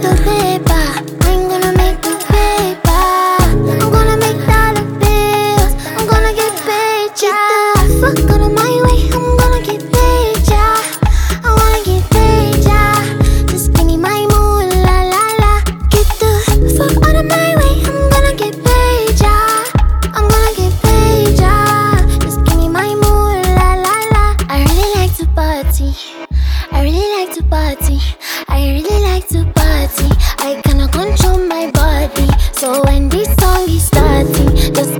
the paper. I'm gonna make the paper. I'm gonna make dollar bills. I'm gonna get paid, yeah. Fuck out of my way, I'm gonna get paid, yeah. I wanna get paid, yeah. Just give me my moolah, la la. Get the fuck out of my way, I'm gonna get paid, yeah. I'm gonna get paid, yeah. Just give me my moolah, la la. I really like to party. I really like to party. I really like to party. I cannot control my body, so